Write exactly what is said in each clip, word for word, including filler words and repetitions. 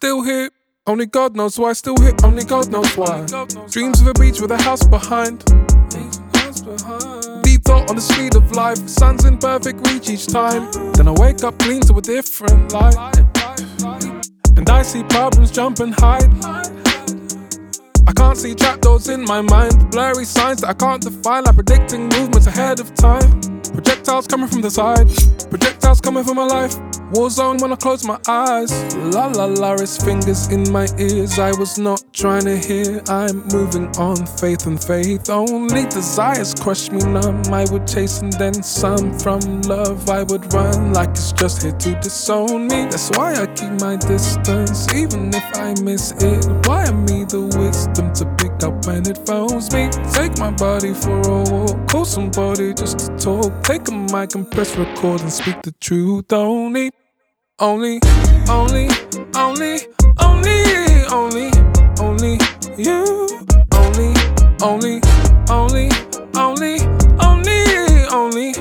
still here. Only God knows why. Still here. Only God knows why. Dreams of a beach with a house behind. Deep thought on the speed of life. Sun's in perfect reach each time. Then I wake up clean to a different light. And I see problems jump and hide. I can't see trapdoors in my mind. Blurry signs that I can't define, like predicting movements ahead of time. Projectiles coming from the side. Projectiles coming from my life. War zone when I close my eyes. La la la, it's fingers in my ears. I was not trying to hear. I'm moving on, faith and faith. Only desires crush me numb. I would chase and then some. From love I would run like it's just here to disown me. That's why I keep my distance, even if I miss it. Wire me the wisdom to pick up when it phones me. Take my body for a walk. Call somebody just to talk. Take a mic and press record and speak the truth. Only Only, only, only, only, only, only you. Only, only, only, only, only, only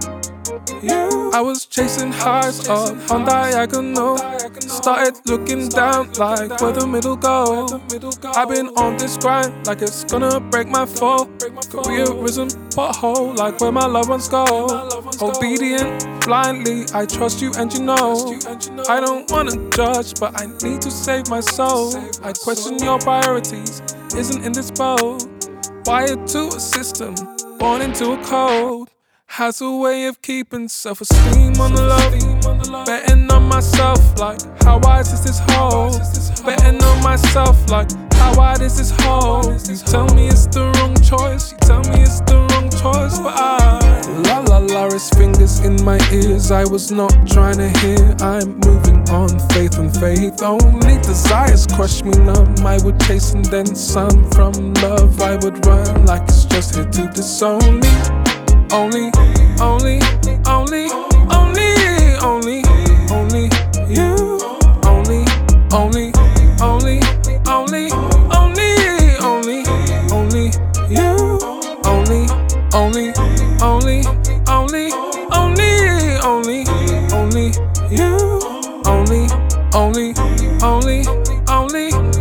you. I was chasing highs up on diagonal. Started looking down like where the middle go. I've been on this grind like it's gonna break my fall. Careerism pothole like where my loved ones go. Obedient blindly, I trust you and you know. I don't wanna judge, but I need to save my soul. I question your priorities, isn't in this boat. Wired to a system, born into a code. Has a way of keeping self-esteem on the low. Betting on myself like, how wise is this hole? Betting on myself like, how wide is this hole? You tell me it's the wrong choice. You tell me it's the wrong choice, but I La la la, it's fingers in my ears. I was not trying to hear. I'm moving on, faith and faith. Only desires crush me numb. I would chase and then some. From love I would run like it's just here to disown me. Only, only, only, only, only, only you. Only, only, only, only, only, only, only you. Only, only, only, only, only, only, only you. Only, only, only, only.